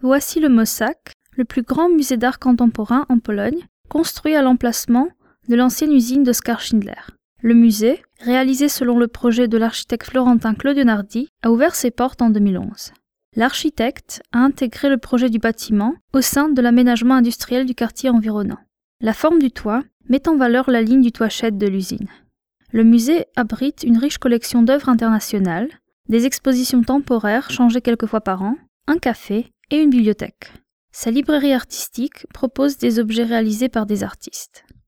Voici le MOSAC, le plus grand musée d'art contemporain en Pologne, construit à l'emplacement de l'ancienne usine d'Oskar Schindler. Le musée, réalisé selon le projet de l'architecte florentin Claudio Nardi, a ouvert ses portes en 2011. L'architecte a intégré le projet du bâtiment au sein de l'aménagement industriel du quartier environnant. La forme du toit met en valeur la ligne du toit-shed de l'usine. Le musée abrite une riche collection d'œuvres internationales, des expositions temporaires changées quelques fois par an, un café et une bibliothèque. Sa librairie artistique propose des objets réalisés par des artistes.